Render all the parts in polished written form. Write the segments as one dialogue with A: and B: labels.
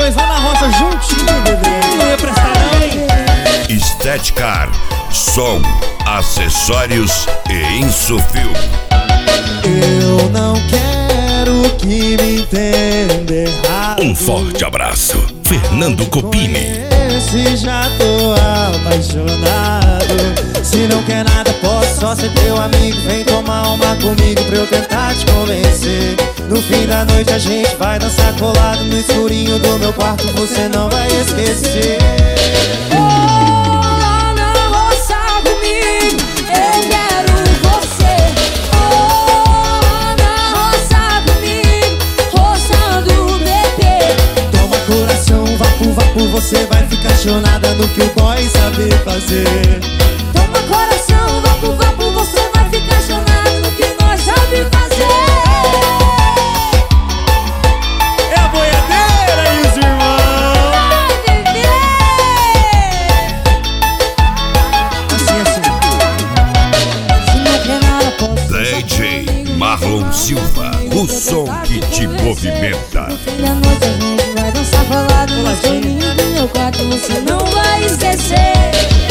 A: dois lá na roça juntinho, bebê. Não ia prestar não.
B: Estética, som, acessórios e Insufil.
A: Eu não quero que me entenda errado.
B: Um forte abraço, Fernando Copini.
A: Se já tô apaixonado, se não quer nada posso só ser teu amigo. Vem tomar uma comigo pra eu tentar te convencer. No fim da noite a gente vai dançar colado no escurinho do meu quarto, você não vai esquecer. Você vai ficar chonada no que o boy sabe fazer.
C: Toma coração, vapo, vapo, você vai ficar chonada no que nós sabe fazer.
A: É a boiadeira e os irmãos.
C: Ai, bebê.
A: Assim.
C: Se não quer nada, posso
B: DJ Marlon Silva, o som que te movimenta.
C: No fim da noite a gente vai dançar colado no escurinho do meu quarto, você não vai esquecer.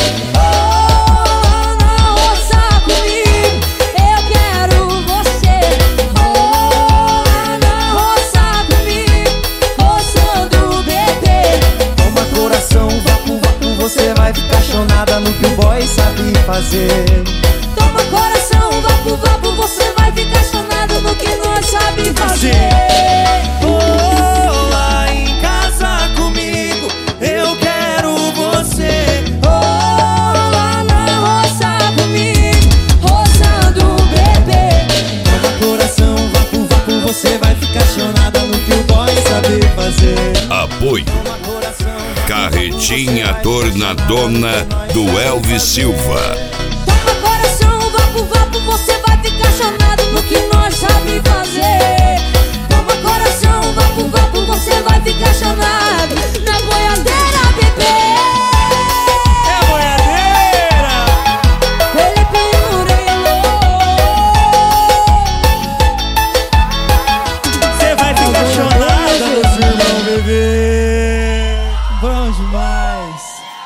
C: Oh, na roça comigo, eu quero você. Oh, na roça comigo, roçando o bebê.
A: Toma coração, vapo, vapo, você vai ficar chonada no que o boy sabe fazer.
C: Toma coração, vapo, vapo, você vai ficar chonado no que nós sabe fazer.
A: Oh, lá em casa comigo, eu quero você.
C: Oh, lá na roça comigo, roçando o bebê.
A: Toma coração, vapo, vapo, você vai ficar chonada no que o boy sabe fazer.
B: Apoio
A: Toma coração,
B: Carretinha Tornadona do Elvis Silva.
C: Toma coração, vapo, vapo, você vai ficar chonado no que nós sabe fazer. Toma coração, vapo, vapo, você vai